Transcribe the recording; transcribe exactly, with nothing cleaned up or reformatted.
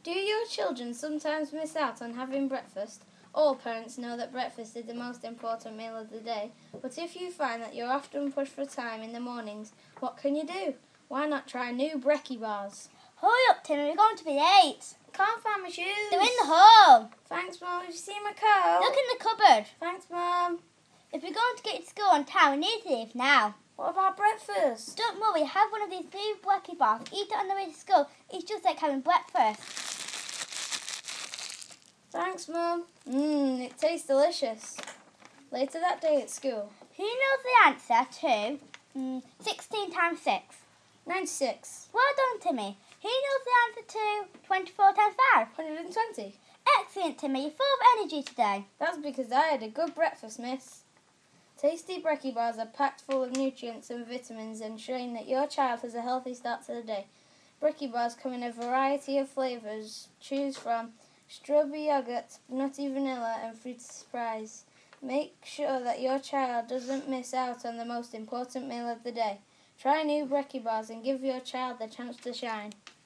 Do your children sometimes miss out on having breakfast? All parents know that breakfast is the most important meal of the day, but if you find that you're often pushed for time in the mornings, what can you do? Why not try new brekkie bars? Hurry up, Timmy, we're going to be late. Can't find my shoes. They're in the hall. Thanks, Mum. Have you seen my coat? Look in the cupboard. Thanks, Mum. If we're going to get to school on time, we need to leave now. What about breakfast? Don't worry, have one of these blue brekkie bars. Eat it on the way to school. It's just like having breakfast. Thanks, Mum. Mmm, it tastes delicious. Later that day at school. Who knows the answer to mm, sixteen times six? ninety-six. Well done, Timmy. Who knows the answer to twenty-four times five? one hundred twenty. Excellent, Timmy. You're full of energy today. That's because I had a good breakfast, miss. Tasty brekkie bars are packed full of nutrients and vitamins, ensuring that your child has a healthy start to the day. Brekkie bars come in a variety of flavours. Choose from strawberry yogurt, nutty vanilla and fruity surprise. Make sure that your child doesn't miss out on the most important meal of the day. Try new brekkie bars and give your child the chance to shine.